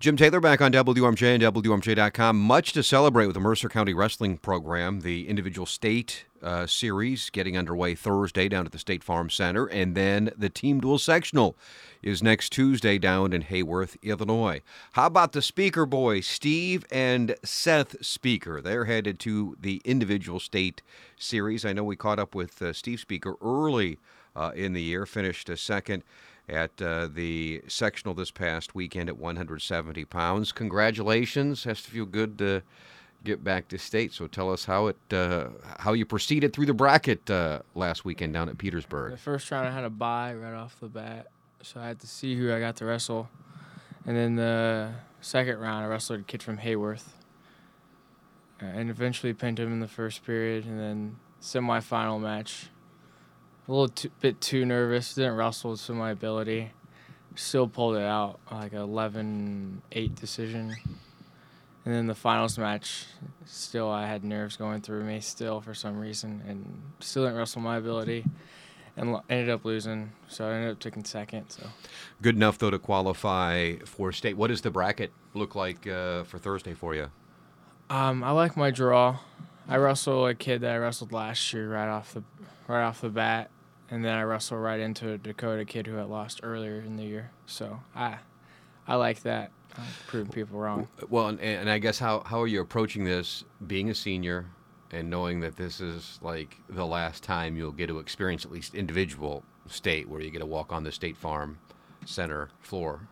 Jim Taylor back on WMJ and WMJ.com. Much to celebrate with the Mercer County Wrestling Program. The individual state series getting underway Thursday down at the State Farm Center. And then the team dual sectional is next Tuesday down in Hayworth, Illinois. How about the Speaker boys, Steve and Seth Speaker? They're headed to the individual state series. I know we caught up with Steve Speaker early in the year, finished second at the sectional this past weekend at 170 pounds. Congratulations. Has to feel good to get back to state. So tell us how you proceeded through the bracket last weekend down at Petersburg. The first round I had a bye right off the bat, so I had to see who I got to wrestle. And then the second round I wrestled a kid from Hayworth and eventually pinned him in the first period. And then semifinal match, a little bit too nervous, didn't wrestle to my ability. Still pulled it out, like an 11-8 decision. And then the finals match, still I had nerves going through me still for some reason, and still didn't wrestle my ability, and ended up losing. So I ended up taking second. So good enough though to qualify for state. What does the bracket look like for Thursday for you? I like my draw. I wrestle a kid that I wrestled last year right off the bat, and then I wrestle right into a Dakota kid who had lost earlier in the year. So I like that. Proving people wrong. Well, and I guess how are you approaching this, being a senior and knowing that this is like the last time you'll get to experience at least individual state where you get to walk on the State Farm Center floor?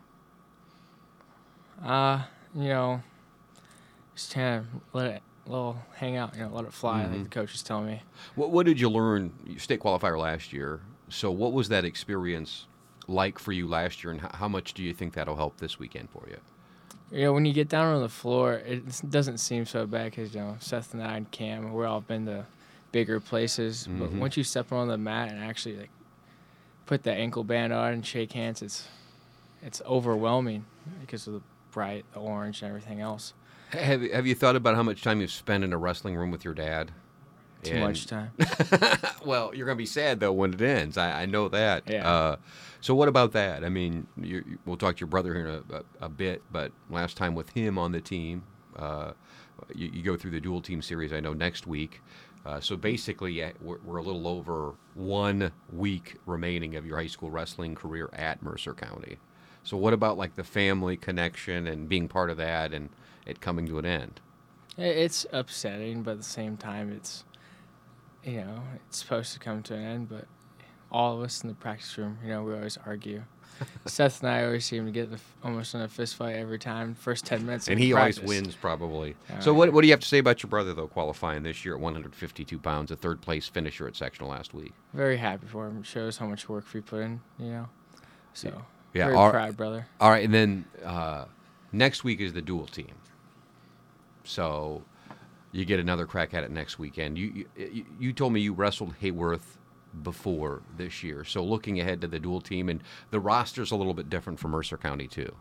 Just kind of let it hang out, let it fly, like the coach is telling me. What did you learn? State qualifier last year. So what was that experience like for you last year, and how much do you think that'll help this weekend for you? When you get down on the floor, it doesn't seem so bad because, Seth and I and Cam, we're all been to bigger places. Mm-hmm. But once you step on the mat and actually put the ankle band on and shake hands, it's overwhelming because of the bright, the orange, and everything else. Have you thought about how much time you've spent in a wrestling room with your dad? Too much time. Well, you're going to be sad, though, when it ends. I know that. Yeah. So what about that? I mean, we'll talk to your brother here in a bit, but last time with him on the team, you go through the dual team series, I know, next week. So basically, we're a little over 1 week remaining of your high school wrestling career at Mercer County. So what about, like, the family connection and being part of that and it coming to an end? It's upsetting, but at the same time, it's supposed to come to an end, but all of us in the practice room, we always argue. Seth and I always seem to get almost in a fist fight every time, first 10 minutes and he practice. Always wins, probably. So what do you have to say about your brother, though, qualifying this year at 152 pounds, a third-place finisher at sectional last week? Very happy for him. It shows how much work we put in, So, yeah, very proud, brother. All right, and then next week is the dual team. So you get another crack at it next weekend. You told me you wrestled Hayworth before this year. So looking ahead to the dual team, and the roster's a little bit different for Mercer County too.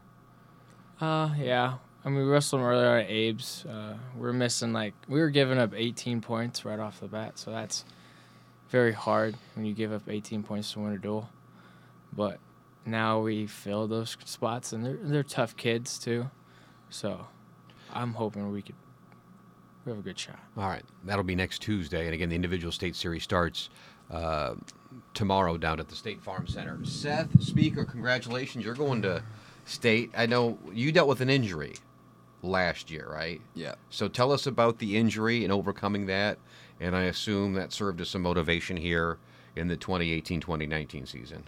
Yeah. I mean, we wrestled earlier at Abe's. We're missing, we were giving up 18 points right off the bat, so that's very hard when you give up 18 points to win a duel. But now we fill those spots, and they're tough kids too. So I'm hoping we have a good shot. All right. That'll be next Tuesday. And again, the individual state series starts tomorrow down at the State Farm Center. Seth Speaker, congratulations. You're going to state. I know you dealt with an injury last year, right? Yeah. So tell us about the injury and overcoming that. And I assume that served as some motivation here in the 2018-2019 season.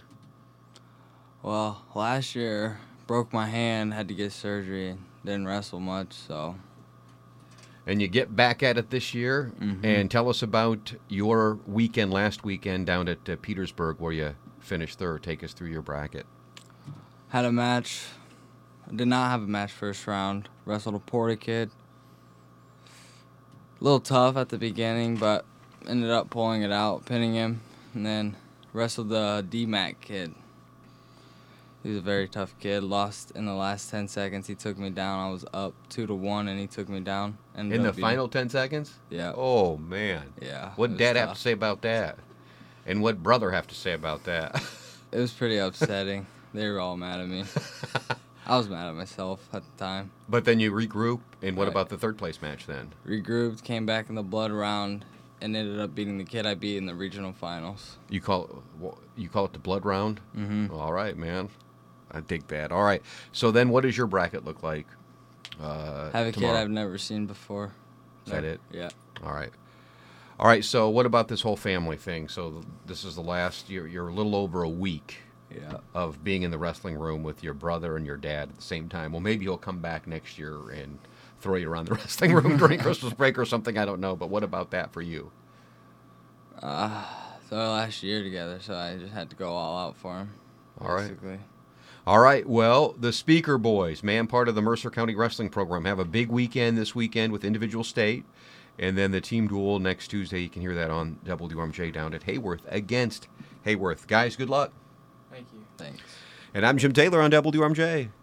Well, last year, broke my hand, had to get surgery, didn't wrestle much, so. And you get back at it this year, and tell us about your weekend, last weekend, down at Petersburg, where you finished third. Take us through your bracket. Had a match. I did not have a match first round. Wrestled a Porta kid. A little tough at the beginning, but ended up pulling it out, pinning him, and then wrestled the DMAC kid. He was a very tough kid. Lost in the last 10 seconds. He took me down. I was up 2-1, and he took me down. In the final 10 seconds? Yeah. Oh, man. Yeah. What did Dad have to say about that? And what brother have to say about that? It was pretty upsetting. They were all mad at me. I was mad at myself at the time. But then you regroup, and what Right. about the third place match then? Regrouped, came back in the blood round, and ended up beating the kid I beat in the regional finals. You call it the blood round? Mm-hmm. All right, man. I dig that. All right. So then what does your bracket look like? Have a kid tomorrow? I've never seen before. Is that it? Yeah. All right. All right, so what about this whole family thing? So this is the last, you're a little over a week Yeah. of being in the wrestling room with your brother and your dad at the same time. Well, maybe he'll come back next year and throw you around the wrestling room during Christmas break or something. I don't know. But what about that for you? So our last year together, so I just had to go all out for him. All right. Basically. All right. Well, the Speaker Boys, man, part of the Mercer County Wrestling Program, have a big weekend this weekend with individual state. And then the team duel next Tuesday. You can hear that on WRMJ down at Hayworth against Hayworth. Guys, good luck. Thank you. Thanks. And I'm Jim Taylor on WRMJ.